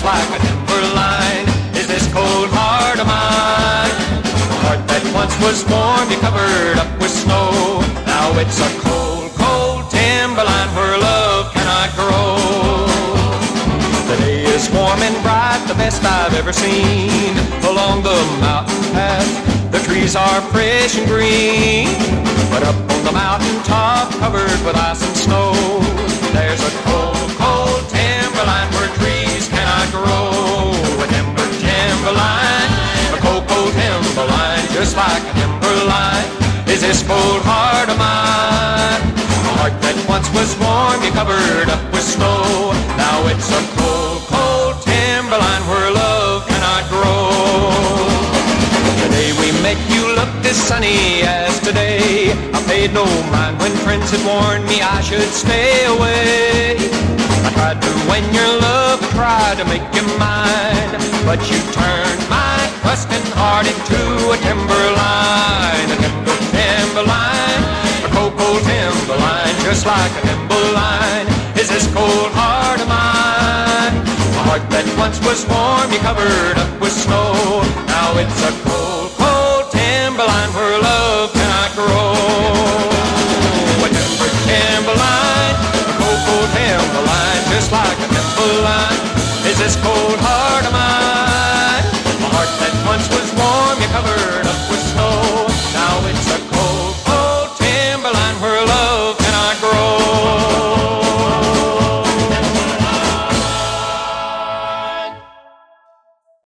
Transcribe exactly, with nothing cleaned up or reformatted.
like a timberline is this cold heart of mine. A heart that once was warm, you covered up with snow. Now it's a cold, cold timberline where love cannot grow. The day is warm and bright, the best I've ever seen. Along the mountain path, the trees are fresh and green. But up on the mountain top, covered with ice and snow, there's a cold, cold timberline where trees cannot grow. A timber, timberline, a cold, cold timberline, just like a timberline is this cold heart of mine. A heart that once was warm, you covered up with snow. Now it's a cold, cold timberline where love cannot grow. The day we met, you looked as sunny as today. I paid no mind when friends had warned me I should stay away. I tried to win your love, tried to make you mine, but you turned my trusting heart into a timberline. A timber, timberline, a cold, cold timberline, just like a timberline is this cold heart of mine. A heart that once was warm, you covered up with snow. Now it's a